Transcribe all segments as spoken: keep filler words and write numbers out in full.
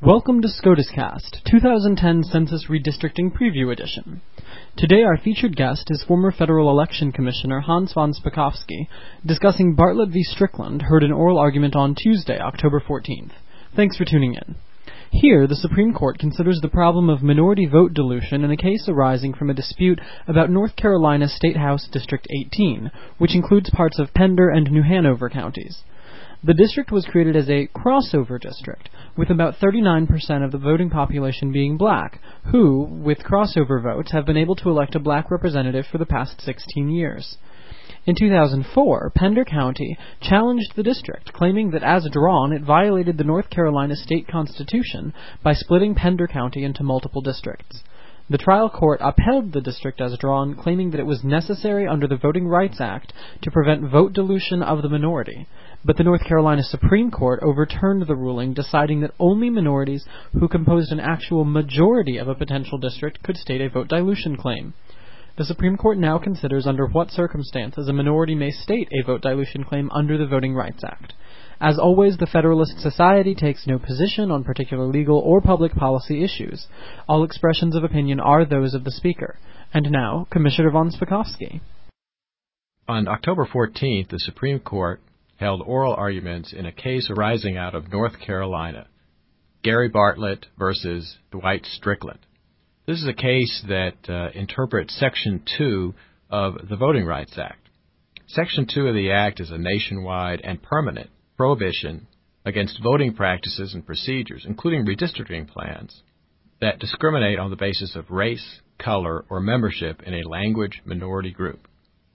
Welcome to SCOTUScast, twenty ten Census Redistricting Preview Edition. Today our featured guest is former Federal Election Commissioner Hans von Spakovsky, discussing Bartlett v. Strickland, heard in oral argument on Tuesday, October fourteenth. Thanks for tuning in. Here, the Supreme Court considers the problem of minority vote dilution in a case arising from a dispute about North Carolina State House District eighteen, which includes parts of Pender and New Hanover counties. The district was created as a crossover district, with about thirty-nine percent of the voting population being black, who, with crossover votes, have been able to elect a black representative for the past sixteen years. In two thousand four, Pender County challenged the district, claiming that as drawn, it violated the North Carolina state constitution by splitting Pender County into multiple districts. The trial court upheld the district as drawn, claiming that it was necessary under the Voting Rights Act to prevent vote dilution of the minority. But the North Carolina Supreme Court overturned the ruling, deciding that only minorities who composed an actual majority of a potential district could state a vote dilution claim. The Supreme Court now considers under what circumstances a minority may state a vote dilution claim under the Voting Rights Act. As always, the Federalist Society takes no position on particular legal or public policy issues. All expressions of opinion are those of the speaker. And now, Commissioner von Spakovsky. On October fourteenth, the Supreme Court held oral arguments in a case arising out of North Carolina, Gary Bartlett versus Dwight Strickland. This is a case that uh, interprets Section two of the Voting Rights Act. Section two of the Act is a nationwide and permanent prohibition against voting practices and procedures, including redistricting plans, that discriminate on the basis of race, color, or membership in a language minority group.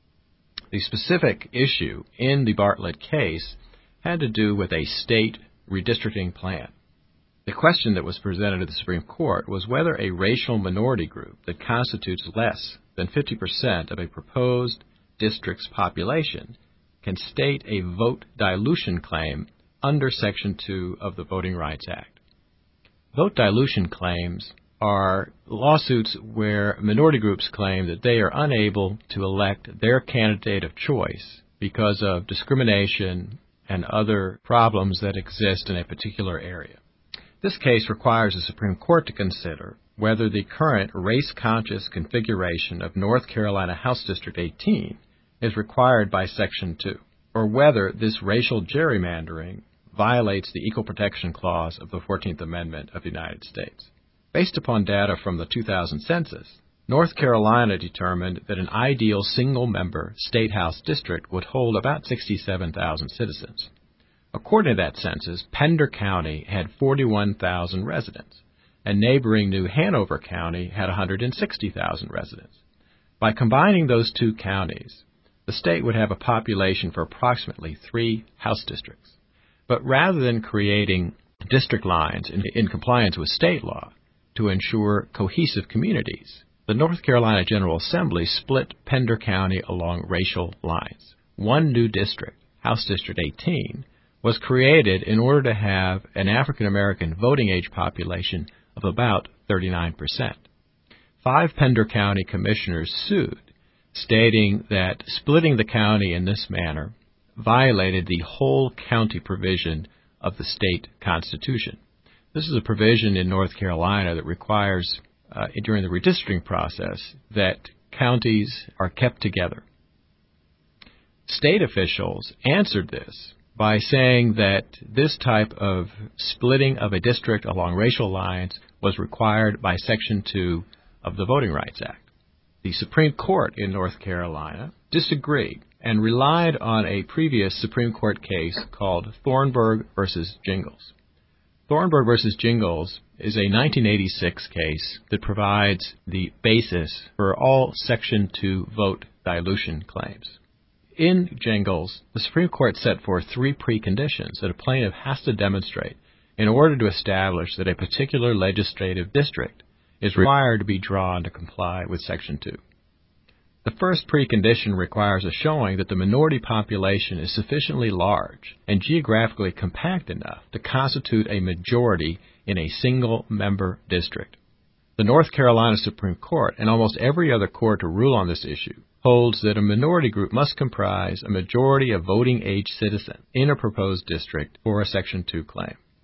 The specific issue in the Bartlett case had to do with a state redistricting plan. The question that was presented to the Supreme Court was whether a racial minority group that constitutes less than fifty percent of a proposed district's population can state a vote dilution claim under Section two of the Voting Rights Act. Vote dilution claims are lawsuits where minority groups claim that they are unable to elect their candidate of choice because of discrimination and other problems that exist in a particular area. This case requires the Supreme Court to consider whether the current race-conscious configuration of North Carolina House District eighteen is required by Section two, or whether this racial gerrymandering violates the Equal Protection Clause of the fourteenth Amendment of the United States. Based upon data from the two thousand census, North Carolina determined that an ideal single-member state house district would hold about sixty-seven thousand citizens. According to that census, Pender County had forty-one thousand residents, and neighboring New Hanover County had one hundred sixty thousand residents. By combining those two counties, the state would have a population for approximately three house districts. But rather than creating district lines in, in compliance with state law to ensure cohesive communities, the North Carolina General Assembly split Pender County along racial lines. One new district, House District eighteen, was created in order to have an African American voting age population of about thirty-nine percent. Five Pender County commissioners sued, stating that splitting the county in this manner violated the whole county provision of the state constitution. This is a provision in North Carolina that requires, uh, during the redistricting process, that counties are kept together. State officials answered this by saying that this type of splitting of a district along racial lines was required by Section two of the Voting Rights Act. The Supreme Court in North Carolina disagreed and relied on a previous Supreme Court case called Thornburg versus Jingles. Thornburg versus Jingles is a nineteen eighty-six case that provides the basis for all Section two vote dilution claims. In Jingles, the Supreme Court set forth three preconditions that a plaintiff has to demonstrate in order to establish that a particular legislative district is required to be drawn to comply with Section two. The first precondition requires a showing that the minority population is sufficiently large and geographically compact enough to constitute a majority in a single-member district. The North Carolina Supreme Court, and almost every other court to rule on this issue, holds that a minority group must comprise a majority of voting-age citizens in a proposed district for a Section two claim.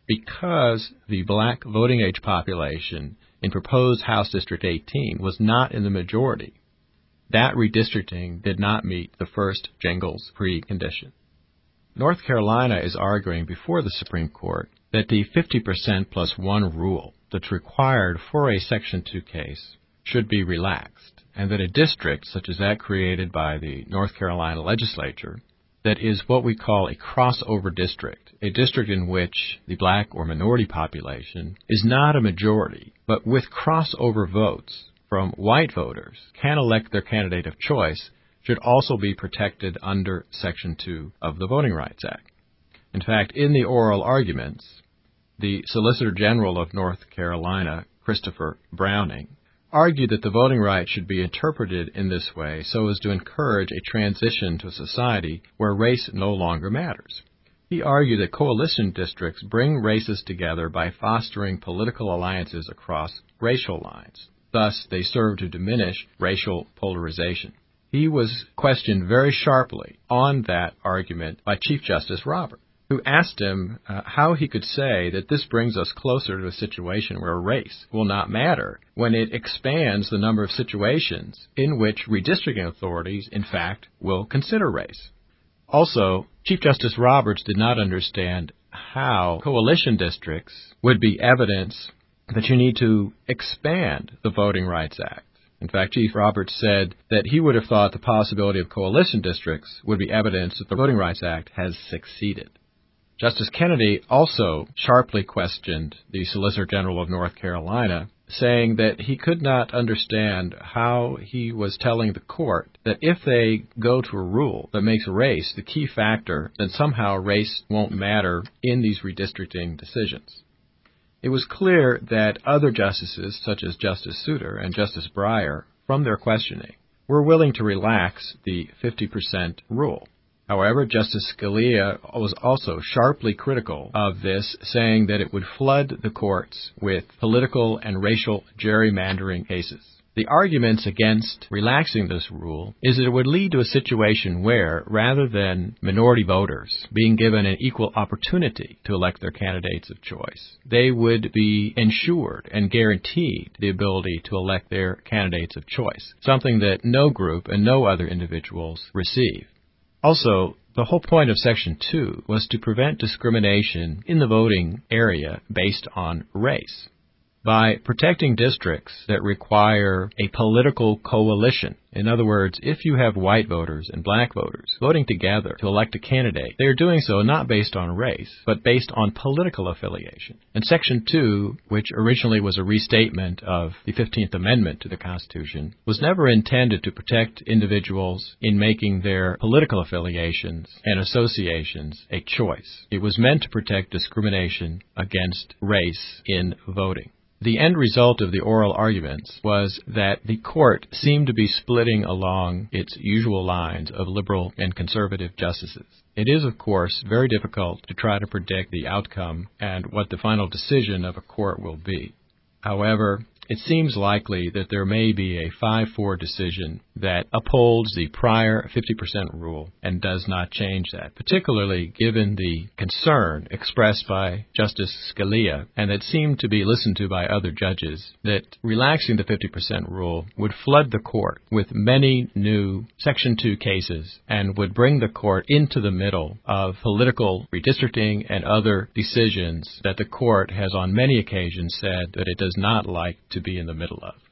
because the black voting age population in proposed House District eighteen was not in the majority, that redistricting did not meet the first Jingles precondition. North Carolina is arguing before the Supreme Court that the fifty percent plus one rule that's required for a Section two case should be relaxed, and that a district such as that created by the North Carolina legislature, that is what we call a crossover district, a district in which the black or minority population is not a majority, but with crossover votes from white voters can elect their candidate of choice, should also be protected under Section two of the Voting Rights Act. In fact, in the oral arguments, the Solicitor General of North Carolina, Christopher Browning, argued that the voting rights should be interpreted in this way so as to encourage a transition to a society where race no longer matters. He argued that coalition districts bring races together by fostering political alliances across racial lines. Thus, they serve to diminish racial polarization. He was questioned very sharply on that argument by Chief Justice Roberts, who asked him uh, how he could say that this brings us closer to a situation where race will not matter when it expands the number of situations in which redistricting authorities, in fact, will consider race. Also, Chief Justice Roberts did not understand how coalition districts would be evidence that you need to expand the Voting Rights Act. In fact, Chief Roberts said that he would have thought the possibility of coalition districts would be evidence that the Voting Rights Act has succeeded. Justice Kennedy also sharply questioned the Solicitor General of North Carolina, saying that he could not understand how he was telling the court that if they go to a rule that makes race the key factor, then somehow race won't matter in these redistricting decisions. It was clear that other justices, such as Justice Souter and Justice Breyer, from their questioning, were willing to relax the fifty percent rule. However, Justice Scalia was also sharply critical of this, saying that it would flood the courts with political and racial gerrymandering cases. The arguments against relaxing this rule is that it would lead to a situation where, rather than minority voters being given an equal opportunity to elect their candidates of choice, they would be ensured and guaranteed the ability to elect their candidates of choice, something that no group and no other individuals receive. Also, the whole point of Section two was to prevent discrimination in the voting area based on race. By protecting districts that require a political coalition, in other words, if you have white voters and black voters voting together to elect a candidate, they are doing so not based on race, but based on political affiliation. And Section two, which originally was a restatement of the fifteenth Amendment to the Constitution, was never intended to protect individuals in making their political affiliations and associations a choice. It was meant to protect discrimination against race in voting. The end result of the oral arguments was that the court seemed to be splitting along its usual lines of liberal and conservative justices. It is, of course, very difficult to try to predict the outcome and what the final decision of a court will be. However, it seems likely that there may be a five four decision that upholds the prior fifty percent rule and does not change that, particularly given the concern expressed by Justice Scalia and that seemed to be listened to by other judges that relaxing the fifty percent rule would flood the court with many new Section two cases and would bring the court into the middle of political redistricting and other decisions that the court has on many occasions said that it does not like to be in the middle of.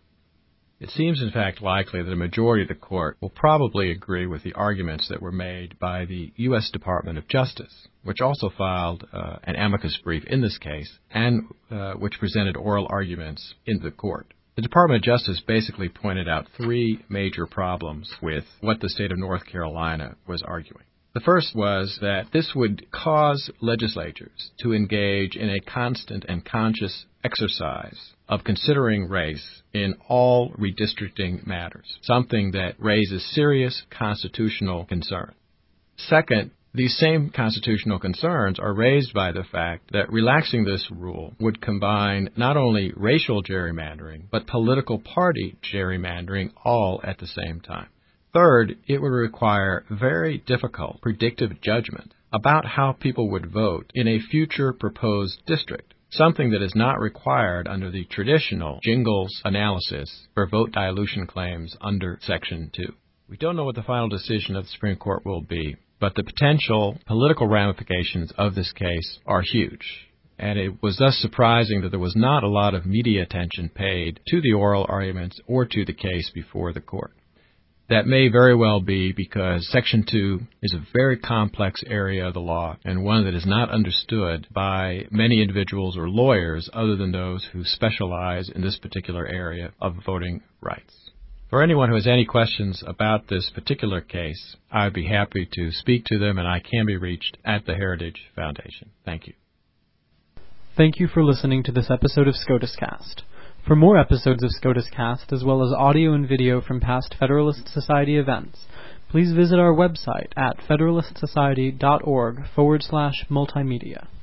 It seems, in fact, likely that a majority of the court will probably agree with the arguments that were made by the U S Department of Justice, which also filed uh, an amicus brief in this case and uh, which presented oral arguments in the court. The Department of Justice basically pointed out three major problems with what the state of North Carolina was arguing. The first was that this would cause legislatures to engage in a constant and conscious exercise of considering race in all redistricting matters, something that raises serious constitutional concern. Second, these same constitutional concerns are raised by the fact that relaxing this rule would combine not only racial gerrymandering, but political party gerrymandering all at the same time. Third, it would require very difficult predictive judgment about how people would vote in a future proposed district, something that is not required under the traditional jingles analysis for vote dilution claims under Section two. We don't know what the final decision of the Supreme Court will be, but the potential political ramifications of this case are huge. And it was thus surprising that there was not a lot of media attention paid to the oral arguments or to the case before the court. That may very well be because Section two is a very complex area of the law and one that is not understood by many individuals or lawyers other than those who specialize in this particular area of voting rights. For anyone who has any questions about this particular case, I'd be happy to speak to them, and I can be reached at the Heritage Foundation. Thank you. Thank you for listening to this episode of SCOTUScast. For more episodes of SCOTUScast, as well as audio and video from past Federalist Society events, please visit our website at federalistsociety.org forward slash multimedia.